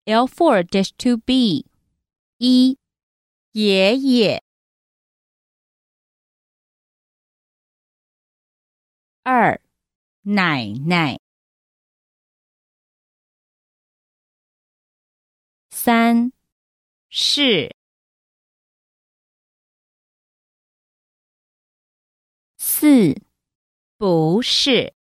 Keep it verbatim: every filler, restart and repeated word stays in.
L four two B 一爷爷二奶奶三是四不是